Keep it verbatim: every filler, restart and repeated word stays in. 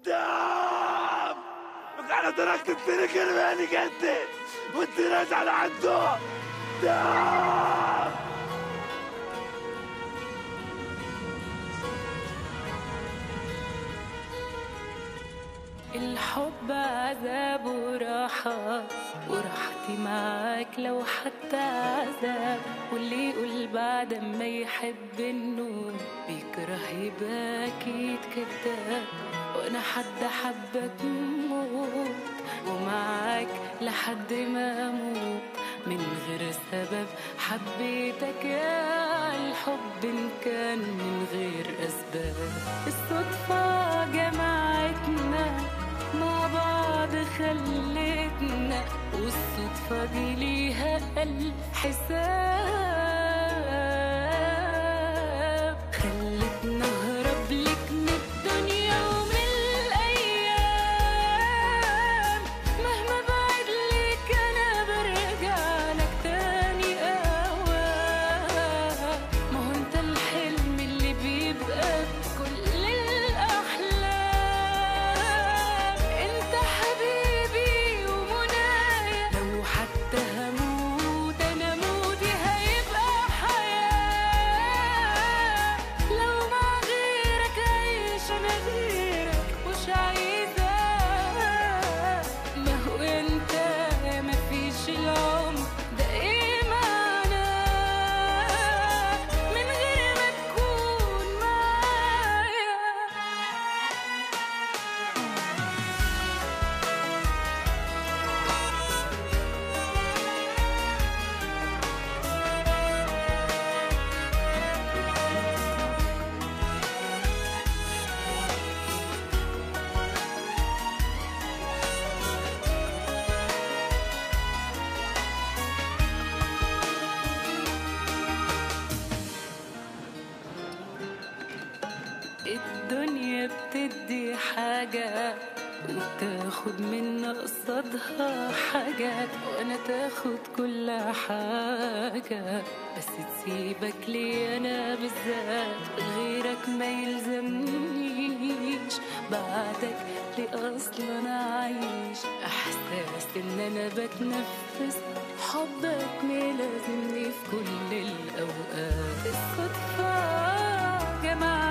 دام انا تركت الطريق الماني قدي وانت راجع لعنده. دام الحب عذاب وراحة، وراحتي معاك لو حتى عذاب. واللي يقول بعد ما يحب انه بيكره يبقى اكيد كداب. وانا حد حبك موت ومعاك لحد ما اموت، من غير سبب حبيتك يا الحب ان كان من غير اسباب. الصدفة جمعتنا مع بعض خلتنا، والصدفة دي ليها الحساب. خلتنا اهرب لك من الدنيا ومن الايام. مهما بعد لك انا برجع لك تاني اوام. ما هو انت الحلم اللي بيبقى بكل الاحلام. انت حبيبي ومنايا، لو حتى هموت انا موتي هيبقى حياة. لو مع غيرك عيش انا غيرك مش عايزة. ما هو انت مفيش العمر ده ايه معناه من غير ما تكون معايا. الدنيا بتدي حاجة وتاخد منا قصادها حاجات، وانا تاخد كل حاجة بس تسيبك لي انا بالذات. غيرك ما يلزمنيش بعدك لي اصلا عايش. احساس ان انا بتنفس حبك ملازمني في كل الاوقات. الصدفة جمعت